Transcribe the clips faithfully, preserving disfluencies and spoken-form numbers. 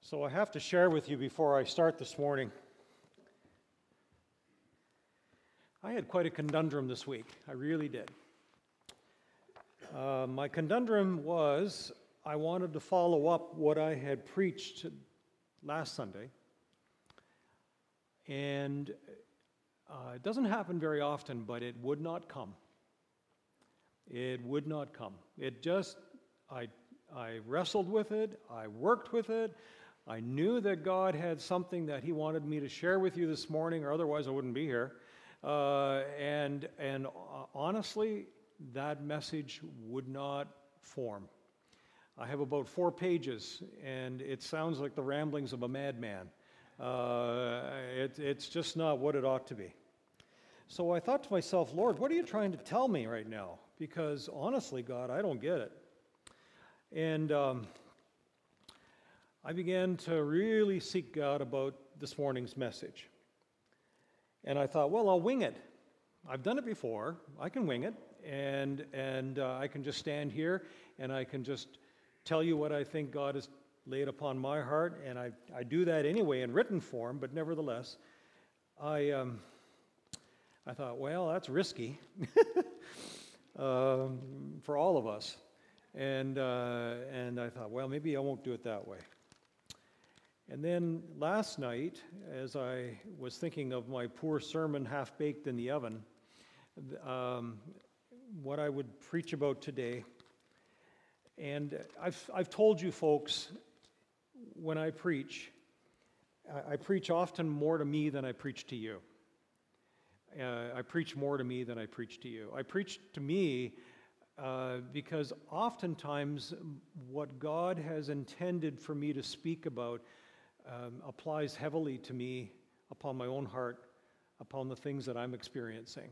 So I have to share with you before I start this morning. I had quite a conundrum this week. I really did. Uh, my conundrum was I wanted to follow up what I had preached last Sunday. And uh, it doesn't happen very often, but it would not come. It would not come. It just, I, I wrestled with it. I worked with it. I knew that God had something that He wanted me to share with you this morning, or otherwise I wouldn't be here. Uh, and and uh, honestly, that message would not form. I have about four pages, and it sounds like the ramblings of a madman. Uh, it, it's just not what it ought to be. So I thought to myself, Lord, what are you trying to tell me right now? Because honestly, God, I don't get it. And um, I began to really seek God about this morning's message. And I thought, well, I'll wing it. I've done it before. I can wing it. And and uh, I can just stand here and I can just tell you what I think God has laid upon my heart. And I, I do that anyway in written form, but nevertheless, I um, I thought, well, that's risky um, for all of us. And uh, and I thought, well, maybe I won't do it that way. And then last night, as I was thinking of my poor sermon half-baked in the oven, um, what I would preach about today, and I've, I've told you folks, when I preach, I, I preach often more to me than I preach to you. Uh, I preach more to me than I preach to you. I preach to me uh, because oftentimes what God has intended for me to speak about Um, applies heavily to me, upon my own heart, upon the things that I'm experiencing.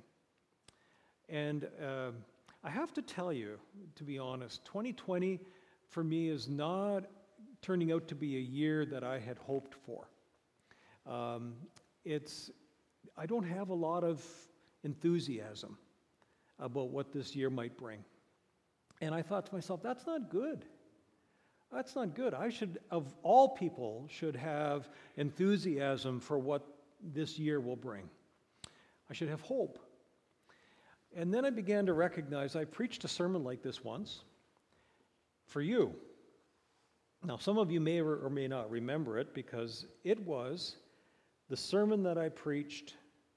And uh, I have to tell you, to be honest, twenty twenty for me is not turning out to be a year that I had hoped for. Um, it's, I don't have a lot of enthusiasm about what this year might bring. And I thought to myself, that's not good. That's not good. I should, of all people, should have enthusiasm for what this year will bring. I should have hope. And then I began to recognize I preached a sermon like this once for you. Now, some of you may or may not remember it because it was the sermon that I preached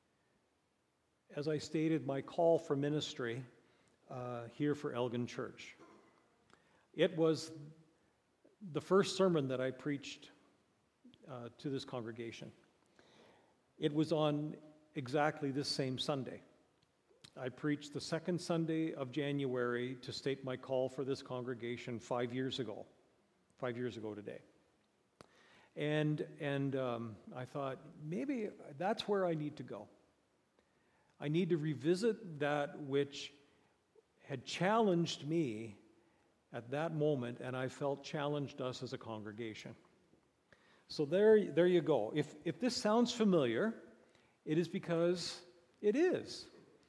as I stated my call for ministry uh, here for Elgin Church. It was the first sermon that I preached uh, to this congregation. It was on exactly this same Sunday. I preached the second Sunday of January to state my call for this congregation five years ago, five years ago today. And, and um, I thought, maybe that's where I need to go. I need to revisit that which had challenged me at that moment, and I felt challenged us as a congregation. So there, there you go. If, if this sounds familiar, it is because it is.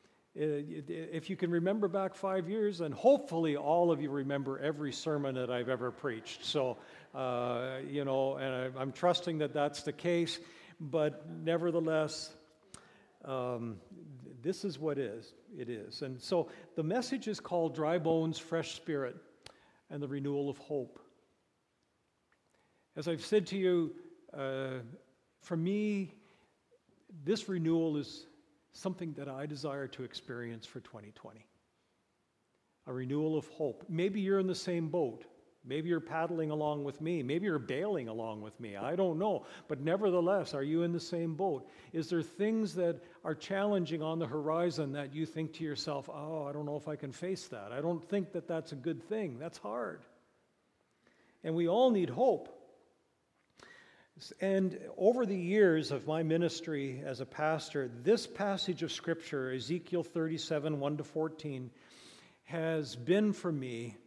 If you can remember back five years, and hopefully all of you remember every sermon that I've ever preached. So, uh, you know, and I'm trusting that that's the case, but nevertheless, um, this is what is, it is. And so the message is called Dry Bones, Fresh Spirit, and the renewal of hope. As I've said to you, uh, for me, this renewal is something that I desire to experience for twenty twenty. A renewal of hope. Maybe you're in the same boat. Maybe you're paddling along with me. Maybe you're bailing along with me. I don't know. But nevertheless, are you in the same boat? Is there things that are challenging on the horizon that you think to yourself, oh, I don't know if I can face that. I don't think that that's a good thing. That's hard. And we all need hope. And over the years of my ministry as a pastor, this passage of Scripture, Ezekiel thirty-seven, one to fourteen, has been for me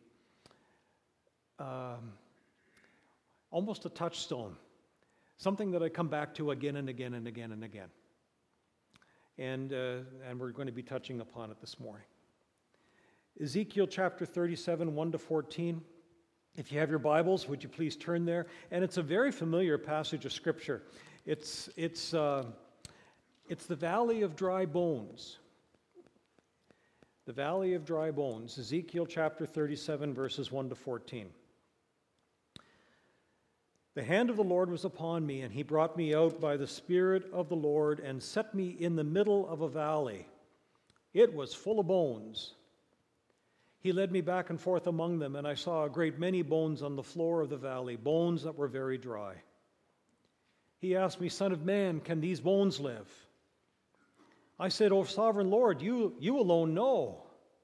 Um, almost a touchstone, something that I come back to again and again and again and again. And, uh, and we're going to be touching upon it this morning. Ezekiel chapter thirty-seven, one to fourteen, If you have your Bibles, would you please turn there? And it's a very familiar passage of Scripture. It's, it's, uh, it's the Valley of Dry Bones. The Valley of Dry Bones, Ezekiel chapter thirty-seven, verses one to fourteen. The hand of the Lord was upon me, and he brought me out by the Spirit of the Lord and set me in the middle of a valley. It was full of bones. He led me back and forth among them, and I saw a great many bones on the floor of the valley, bones that were very dry. He asked me, Son of man, can these bones live? I said, O sovereign Lord, you, you alone know.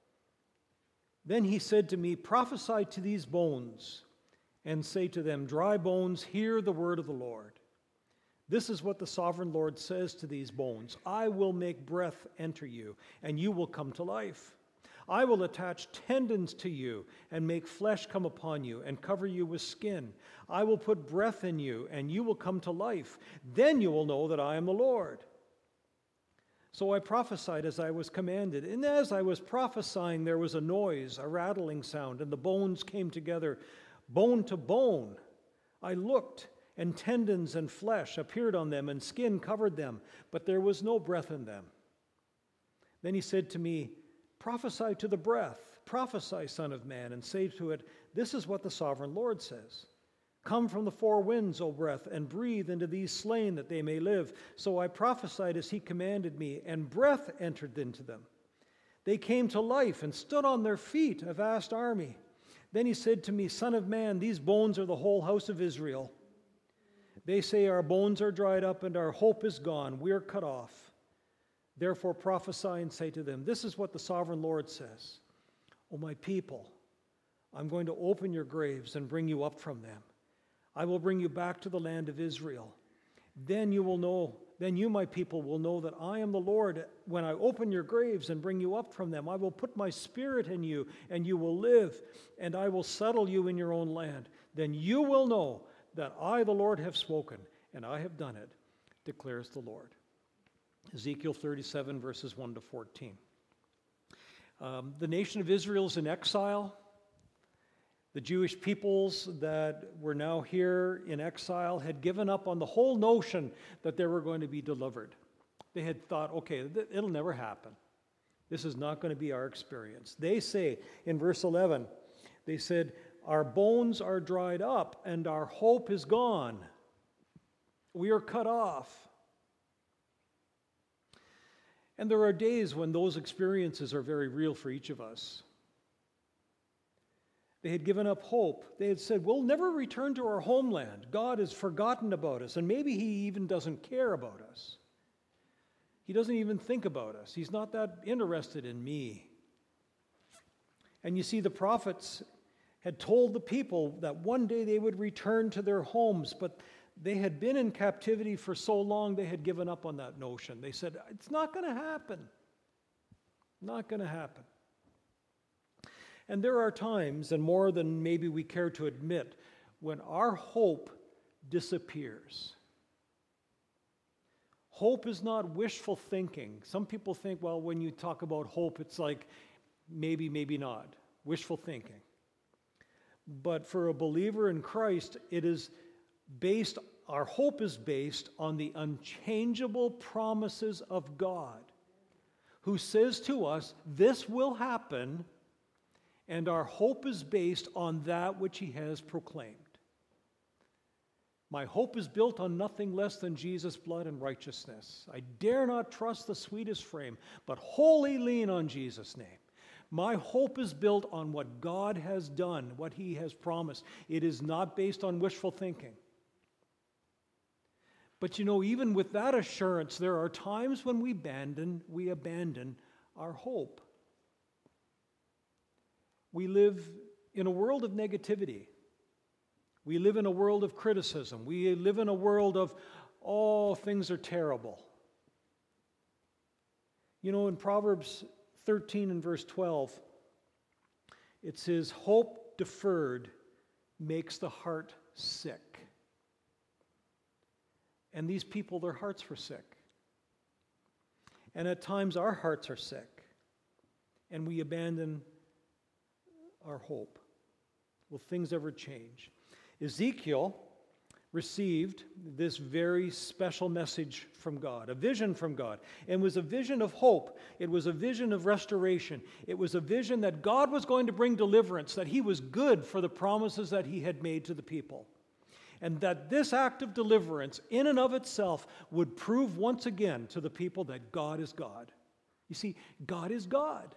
Then he said to me, prophesy to these bones, and say to them, dry bones, hear the word of the Lord. This is what the sovereign Lord says to these bones. I will make breath enter you, and you will come to life. I will attach tendons to you and make flesh come upon you and cover you with skin. I will put breath in you and you will come to life. Then you will know that I am the Lord. So I prophesied as I was commanded. And as I was prophesying, there was a noise, a rattling sound, and the bones came together, bone to bone. I looked, and tendons and flesh appeared on them, and skin covered them, but there was no breath in them. Then he said to me, prophesy to the breath, prophesy, Son of man, and say to it, this is what the sovereign Lord says. Come from the four winds, O breath, and breathe into these slain that they may live. So I prophesied as he commanded me, and breath entered into them. They came to life and stood on their feet, a vast army. Then he said to me, Son of man, these bones are the whole house of Israel. They say, our bones are dried up and our hope is gone. We are cut off. Therefore prophesy and say to them, this is what the sovereign Lord says. O my people, I'm going to open your graves and bring you up from them. I will bring you back to the land of Israel. Then you will know, then you, my people, will know that I am the Lord. When I open your graves and bring you up from them, I will put my spirit in you, and you will live, and I will settle you in your own land. Then you will know that I, the Lord, have spoken, and I have done it, declares the Lord. Ezekiel thirty-seven, verses one to fourteen. Um, the nation of Israel is in exile. The Jewish peoples that were now here in exile had given up on the whole notion that they were going to be delivered. They had thought, okay, th- it'll never happen. This is not going to be our experience. They say in verse eleven, they said, our bones are dried up and our hope is gone. We are cut off. And there are days when those experiences are very real for each of us. They had given up hope. They had said, we'll never return to our homeland. God has forgotten about us, and maybe he even doesn't care about us. He doesn't even think about us. He's not that interested in me. And you see, the prophets had told the people that one day they would return to their homes, but they had been in captivity for so long they had given up on that notion. They said, it's not going to happen. Not going to happen. And there are times, and more than maybe we care to admit, when our hope disappears. Hope is not wishful thinking. Some people think, well, when you talk about hope, it's like maybe, maybe not. Wishful thinking. But for a believer in Christ, it is based, our hope is based on the unchangeable promises of God, who says to us, this will happen, and our hope is based on that which he has proclaimed. My hope is built on nothing less than Jesus' blood and righteousness. I dare not trust the sweetest frame, but wholly lean on Jesus' name. My hope is built on what God has done, what he has promised. It is not based on wishful thinking. But you know, even with that assurance, there are times when we abandon, we abandon our hope. We live in a world of negativity. We live in a world of criticism. We live in a world of, oh, things are terrible. You know, in Proverbs thirteen and verse twelve, it says, hope deferred makes the heart sick. And these people, their hearts were sick. And at times our hearts are sick, and we abandon our hope. Will things ever change? Ezekiel received this very special message from God, a vision from God. And it was a vision of hope. It was a vision of restoration. It was a vision that God was going to bring deliverance, that he was good for the promises that he had made to the people. And that this act of deliverance, in and of itself, would prove once again to the people that God is God. You see, God is God.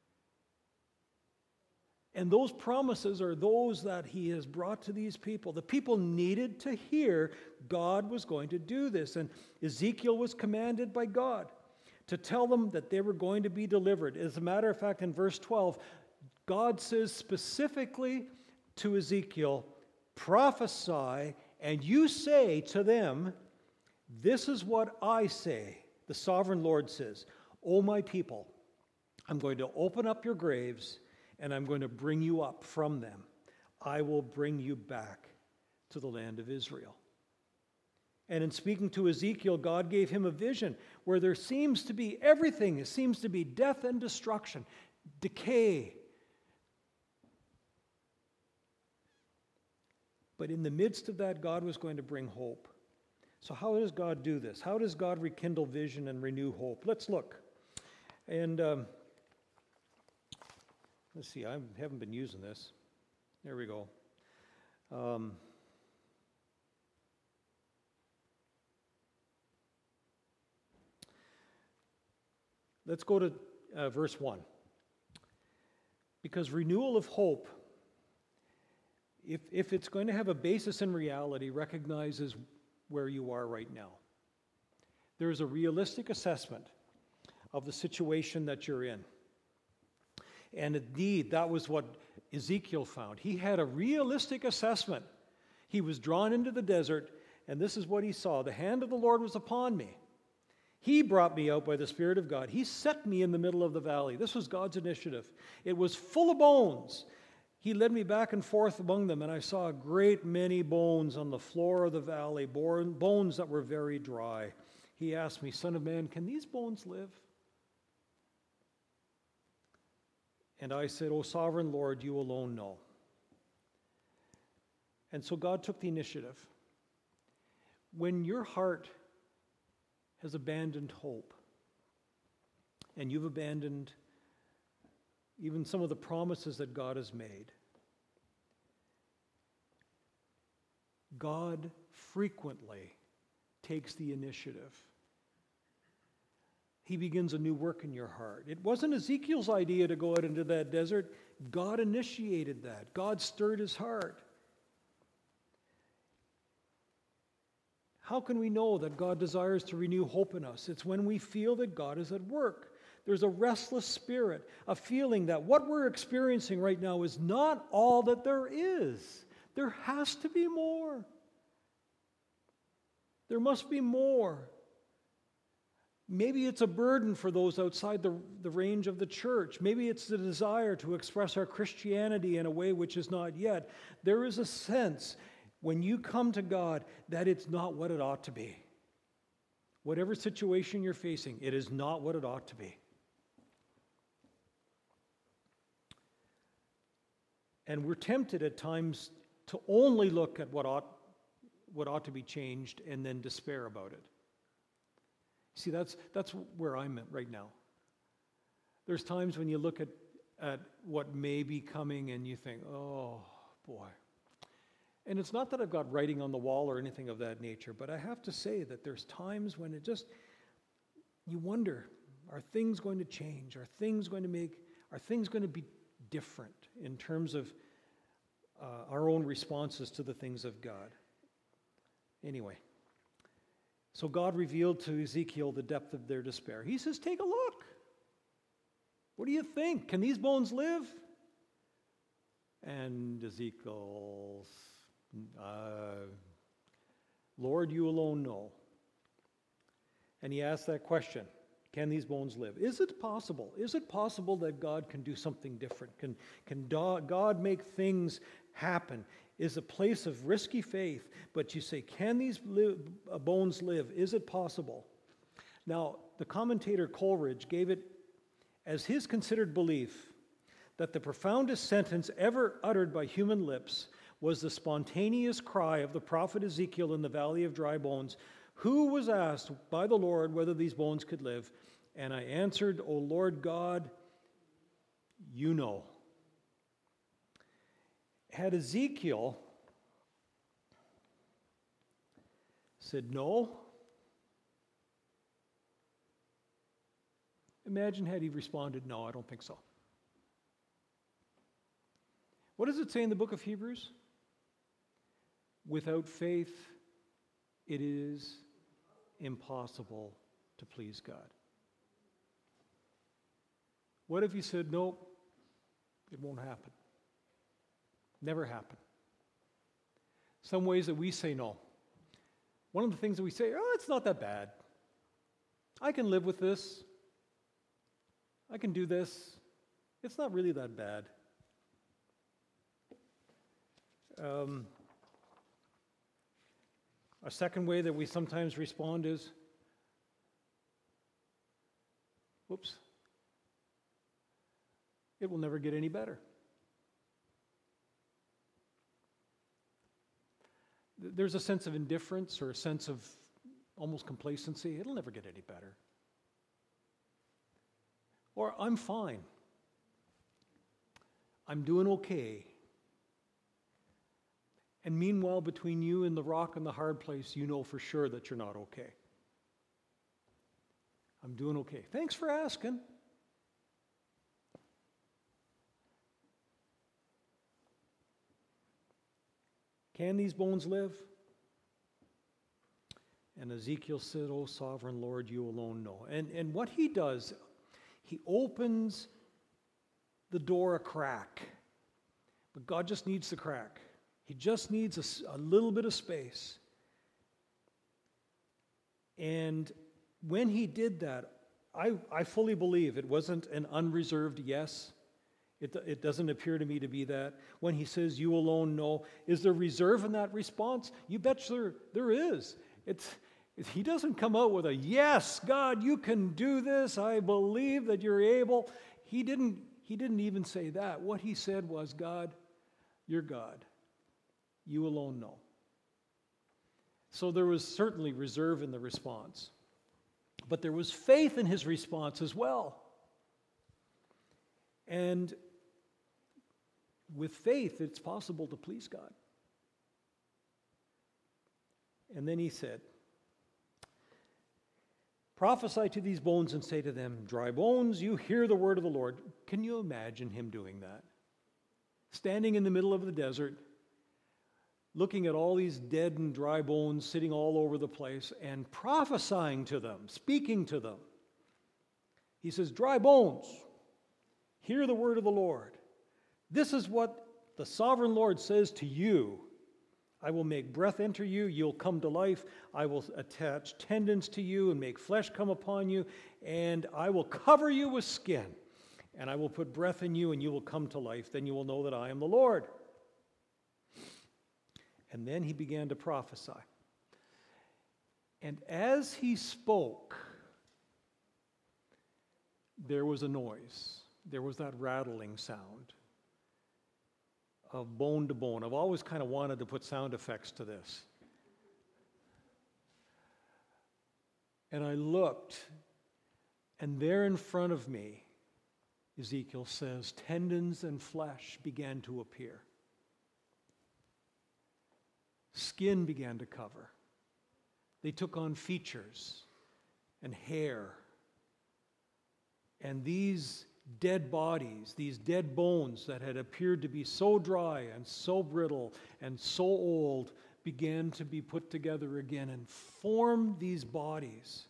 And those promises are those that he has brought to these people. The people needed to hear God was going to do this. And Ezekiel was commanded by God to tell them that they were going to be delivered. As a matter of fact, in verse twelve, God says specifically to Ezekiel, prophesy, and you say to them, this is what I say. The sovereign Lord says, O my people, I'm going to open up your graves, and I'm going to bring you up from them. I will bring you back to the land of Israel. And in speaking to Ezekiel, God gave him a vision where there seems to be everything. It seems to be death and destruction, decay. But in the midst of that, God was going to bring hope. So how does God do this? How does God rekindle vision and renew hope? Let's look. And um, let's see, I haven't been using this. There we go. Um, let's go to uh, verse one. Because renewal of hope, if, if it's going to have a basis in reality, recognizes where you are right now. There's a realistic assessment of the situation that you're in. And indeed, that was what Ezekiel found. He had a realistic assessment. He was drawn into the desert, and this is what he saw. The hand of the Lord was upon me. He brought me out by the Spirit of God. He set me in the middle of the valley. This was God's initiative. It was full of bones. He led me back and forth among them, and I saw a great many bones on the floor of the valley, bones that were very dry. He asked me, Son of man, can these bones live? And I said, O sovereign Lord, you alone know. And so God took the initiative. When your heart has abandoned hope, and you've abandoned even some of the promises that God has made, God frequently takes the initiative. He begins a new work in your heart. It wasn't Ezekiel's idea to go out into that desert. God initiated that. God stirred his heart. How can we know that God desires to renew hope in us? It's when we feel that God is at work. There's a restless spirit, a feeling that what we're experiencing right now is not all that there is. There has to be more. There must be more. Maybe it's a burden for those outside the, the range of the church. Maybe it's the desire to express our Christianity in a way which is not yet. There is a sense when you come to God that it's not what it ought to be. Whatever situation you're facing, it is not what it ought to be. And we're tempted at times to only look at what ought, what ought to be changed and then despair about it. See, that's, that's where I'm at right now. There's times when you look at, at what may be coming and you think, oh, boy. And it's not that I've got writing on the wall or anything of that nature, but I have to say that there's times when it just, you wonder, are things going to change? Are things going to make, are things going to be different in terms of uh, our own responses to the things of God? Anyway. So God revealed to Ezekiel the depth of their despair. He says, take a look. What do you think? Can these bones live? And Ezekiel, uh, Lord, you alone know. And he asked that question, can these bones live? Is it possible? Is it possible that God can do something different? Can, can God make things happen? Is a place of risky faith, but you say, can these live, uh, bones live? Is it possible? Now, the commentator Coleridge gave it as his considered belief that the profoundest sentence ever uttered by human lips was the spontaneous cry of the prophet Ezekiel in the valley of dry bones, who was asked by the Lord whether these bones could live. And I answered, O Lord God, you know. Had Ezekiel said no, imagine had he responded, no, I don't think so. What does it say in the book of Hebrews? Without faith, it is impossible to please God. What if he said, nope, it won't happen? Never happen. Some ways that we say no. One of the things that we say, oh, it's not that bad. I can live with this. I can do this. It's not really that bad. Um, a second way that we sometimes respond is, whoops, it will never get any better. There's a sense of indifference or a sense of almost complacency. It'll never get any better. Or I'm fine. I'm doing okay. And meanwhile, between you and the rock and the hard place, you know for sure that you're not okay. I'm doing okay. Thanks for asking. Can these bones live? And Ezekiel said, O sovereign Lord, you alone know. And, and what he does, he opens the door a crack. But God just needs the crack. He just needs a, a little bit of space. And when he did that, I, I fully believe it wasn't an unreserved yes. It, it doesn't appear to me to be that. When he says, you alone know, is there reserve in that response? You bet there, there is. It's, it, he doesn't come out with a, yes, God, you can do this. I believe that you're able. He didn't, he didn't even say that. What he said was, God, you're God. You alone know. So there was certainly reserve in the response. But there was faith in his response as well. And with faith, it's possible to please God. And then he said, prophesy to these bones and say to them, dry bones, you hear the word of the Lord. Can you imagine him doing that? Standing in the middle of the desert, looking at all these dead and dry bones sitting all over the place and prophesying to them, speaking to them. He says, dry bones, hear the word of the Lord. This is what the sovereign Lord says to you. I will make breath enter you, you'll come to life. I will attach tendons to you and make flesh come upon you, and I will cover you with skin, and I will put breath in you, and you will come to life. Then you will know that I am the Lord. And then he began to prophesy. And as he spoke, there was a noise. There was that rattling sound of bone to bone. I've always kind of wanted to put sound effects to this. And I looked, and there in front of me, Ezekiel says, tendons and flesh began to appear. Skin began to cover. They took on features and hair. And these dead bodies, these dead bones that had appeared to be so dry and so brittle and so old, began to be put together again and form these bodies.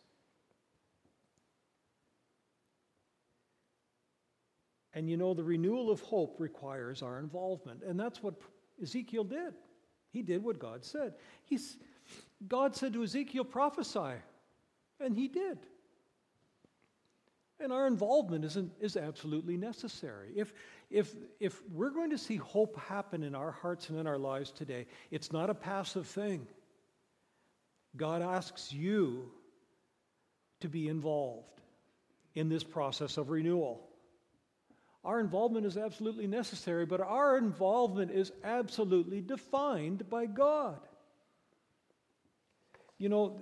And you know, the renewal of hope requires our involvement. And that's what Ezekiel did. He did what God said. He's, God said to Ezekiel, prophesy. And he did. And our involvement isn't, is absolutely necessary. If, if, if we're going to see hope happen in our hearts and in our lives today, it's not a passive thing. God asks you to be involved in this process of renewal. Our involvement is absolutely necessary, but our involvement is absolutely defined by God. You know,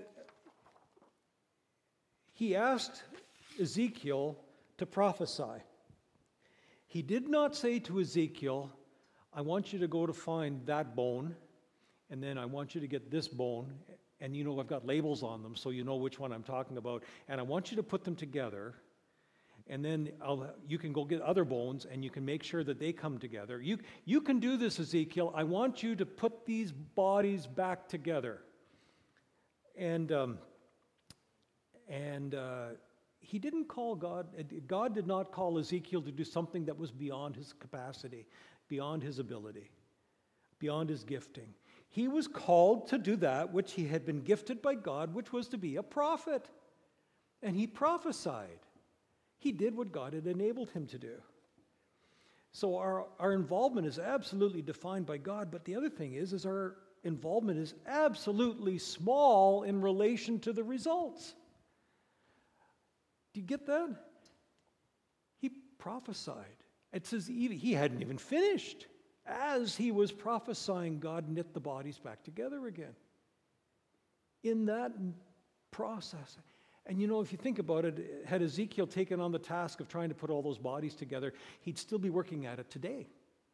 he asked Ezekiel to prophesy. He did not say to Ezekiel, I want you to go to find that bone, and then I want you to get this bone, and you know I've got labels on them so you know which one I'm talking about, and I want you to put them together, and then I'll, you can go get other bones, and you can make sure that they come together. You, you can do this, Ezekiel. I want you to put these bodies back together. And, um, and uh, he didn't call God, God did not call Ezekiel to do something that was beyond his capacity, beyond his ability, beyond his gifting. He was called to do that which he had been gifted by God, which was to be a prophet. And he prophesied. He did what God had enabled him to do. So our, our involvement is absolutely defined by God, but the other thing is, is our involvement is absolutely small in relation to the results. Do you get that? He prophesied. It says he hadn't even finished. As he was prophesying, God knit the bodies back together again. In that process. And you know, if you think about it, had Ezekiel taken on the task of trying to put all those bodies together, he'd still be working at it today.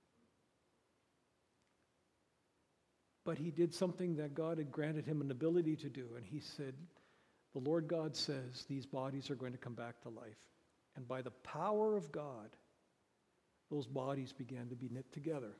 But he did something that God had granted him an ability to do. And he said, the Lord God says these bodies are going to come back to life. And by the power of God, those bodies began to be knit together.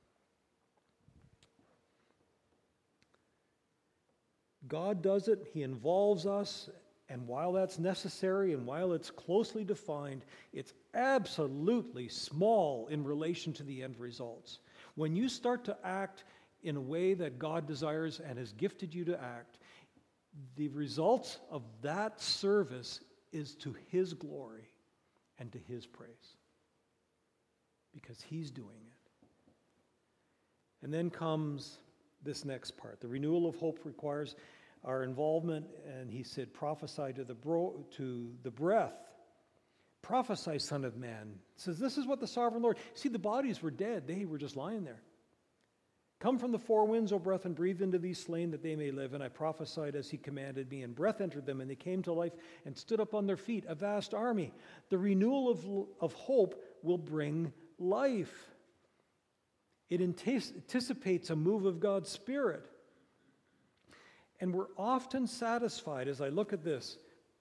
God does it. He involves us. And while that's necessary and while it's closely defined, it's absolutely small in relation to the end results. When you start to act in a way that God desires and has gifted you to act, the results of that service is to his glory and to his praise. Because he's doing it. And then comes this next part. The renewal of hope requires our involvement, and he said, prophesy to the bro- to the breath. Prophesy, Son of Man. It says, this is what the sovereign Lord. See, the bodies were dead. They were just lying there. Come from the four winds, O breath, and breathe into these slain that they may live. And I prophesied as he commanded me, and breath entered them, and they came to life and stood up on their feet, a vast army. The renewal of, of hope will bring life. It anticipates a move of God's Spirit. And we're often satisfied, as I look at this,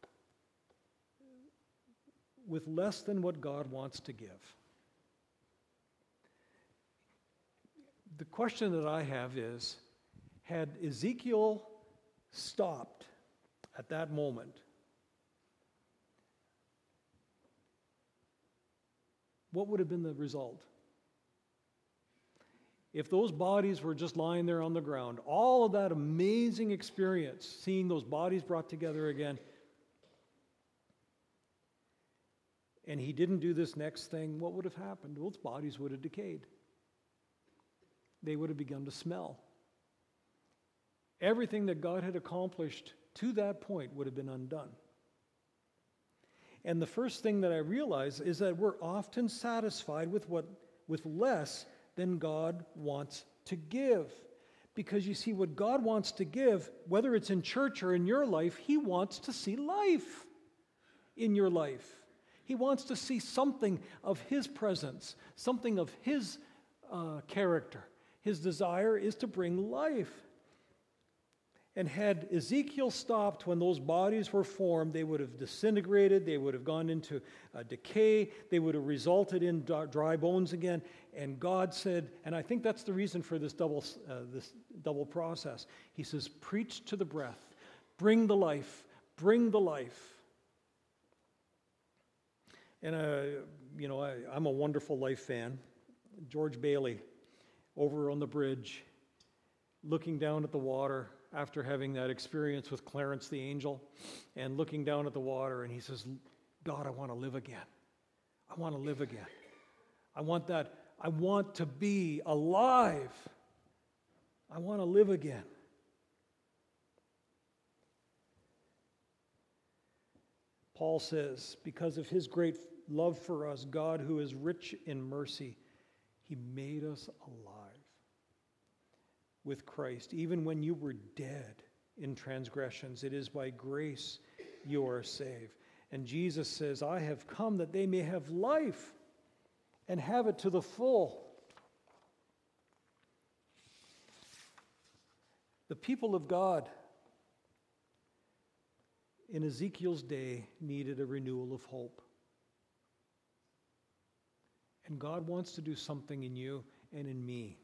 with less than what God wants to give. The question that I have is, had Ezekiel stopped at that moment, what would have been the result? If those bodies were just lying there on the ground, all of that amazing experience, seeing those bodies brought together again, and he didn't do this next thing, what would have happened? Those bodies would have decayed. They would have begun to smell. Everything that God had accomplished to that point would have been undone. And the first thing that I realize is that we're often satisfied with what, with less than God wants to give. Because you see, what God wants to give, whether it's in church or in your life, he wants to see life in your life. He wants to see something of his presence, something of his uh, character. His desire is to bring life. And had Ezekiel stopped when those bodies were formed, they would have disintegrated, they would have gone into uh, decay, they would have resulted in dry bones again. And God said, and I think that's the reason for this double, uh, this double process. He says, preach to the breath, bring the life, bring the life. And, uh, you know, I, I'm a Wonderful Life fan. George Bailey, over on the bridge, looking down at the water after having that experience with Clarence the angel, and looking down at the water, and he says, God, I want to live again. I want to live again. I want that. I want to be alive. I want to live again. Paul says, because of his great love for us, God who is rich in mercy, he made us alive with Christ. Even when you were dead in transgressions, it is by grace you are saved. And Jesus says, I have come that they may have life and have it to the full. The people of God in Ezekiel's day needed a renewal of hope. And God wants to do something in you and in me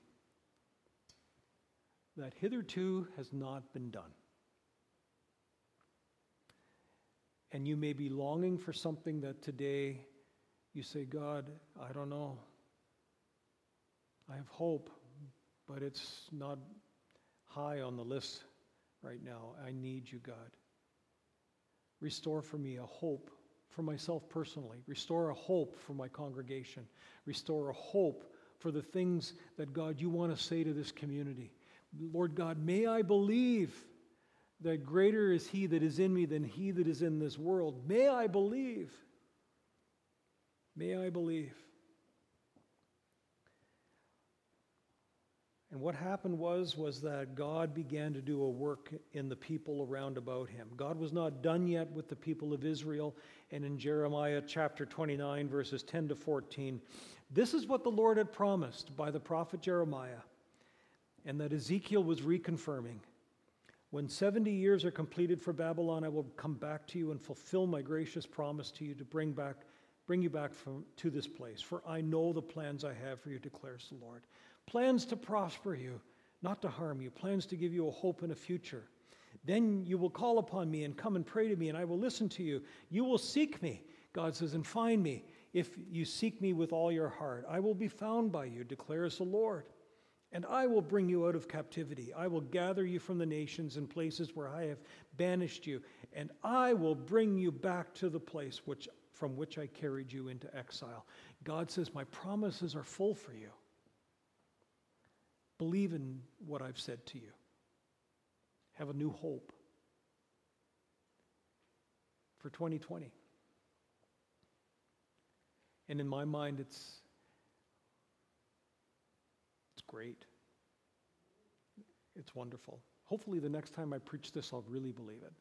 that hitherto has not been done. And you may be longing for something that today you say, God, I don't know. I have hope, but it's not high on the list right now. I need you, God. Restore for me a hope for myself personally. Restore a hope for my congregation. Restore a hope for the things that, God, you want to say to this community. Lord God, may I believe that greater is he that is in me than he that is in this world. May I believe. May I believe. And what happened was, was that God began to do a work in the people around about him. God was not done yet with the people of Israel. And in Jeremiah chapter twenty-nine, verses ten to fourteen, this is what the Lord had promised by the prophet Jeremiah, and that Ezekiel was reconfirming. When seventy years are completed for Babylon, I will come back to you and fulfill my gracious promise to you to bring back, bring you back from, to this place. For I know the plans I have for you, declares the Lord. Plans to prosper you, not to harm you. Plans to give you a hope and a future. Then you will call upon me and come and pray to me, and I will listen to you. You will seek me, God says, and find me. If you seek me with all your heart, I will be found by you, declares the Lord. And I will bring you out of captivity. I will gather you from the nations and places where I have banished you, and I will bring you back to the place which, from which I carried you into exile. God says, my promises are full for you. Believe in what I've said to you. Have a new hope for twenty twenty. And in my mind, it's it's great. It's wonderful. Hopefully the next time I preach this, I'll really believe it,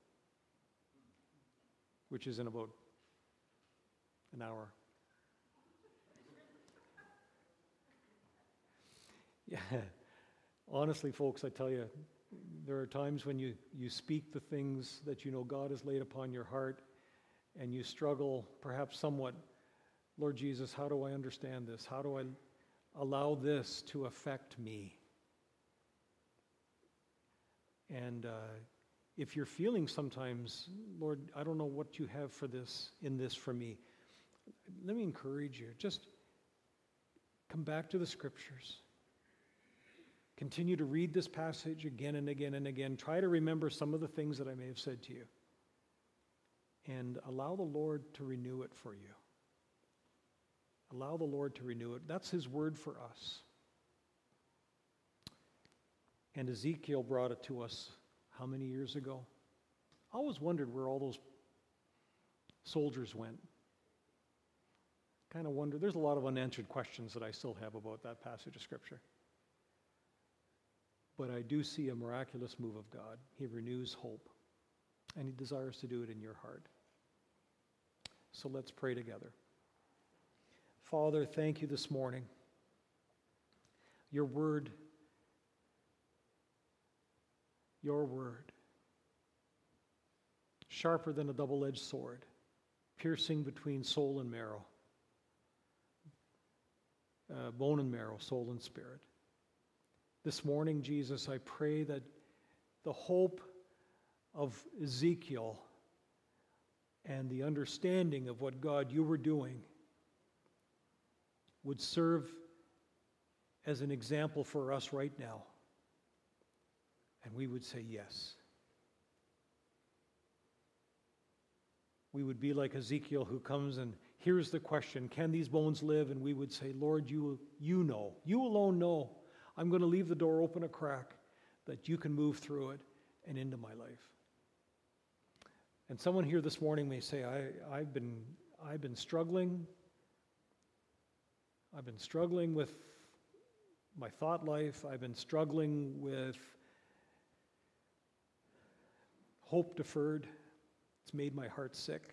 which is in about an hour. Yeah. Honestly, folks, I tell you, there are times when you, you speak the things that you know God has laid upon your heart, and you struggle perhaps somewhat. Lord Jesus, how do I understand this? How do I allow this to affect me? And uh, if you're feeling sometimes, Lord, I don't know what you have for this, in this for me, let me encourage you. Just come back to the Scriptures. Continue to read this passage again and again and again. Try to remember some of the things that I may have said to you. And allow the Lord to renew it for you. Allow the Lord to renew it. That's his word for us. And Ezekiel brought it to us how many years ago? I always wondered where all those soldiers went. Kind of wonder. There's a lot of unanswered questions that I still have about that passage of Scripture. But I do see a miraculous move of God. He renews hope, and he desires to do it in your heart. So let's pray together. Father, thank you this morning. Your word, your word, sharper than a double-edged sword, piercing between soul and marrow, uh, bone and marrow, soul and spirit. This morning, Jesus, I pray that the hope of Ezekiel and the understanding of what, God, you were doing would serve as an example for us right now. And we would say yes. We would be like Ezekiel, who comes and hears the question, can these bones live? And we would say, Lord, you, you know. You alone know. I'm going to leave the door open a crack that you can move through it and into my life. And someone here this morning may say, I, I've been, I've been struggling. I've been struggling with my thought life. I've been struggling with hope deferred. It's made my heart sick.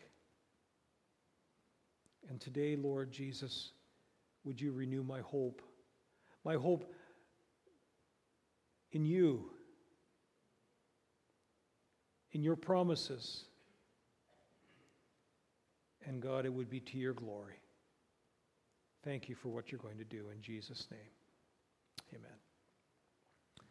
And today, Lord Jesus, would you renew my hope? My hope in you, in your promises. And God, it would be to your glory. Thank you for what you're going to do in Jesus' name. Amen.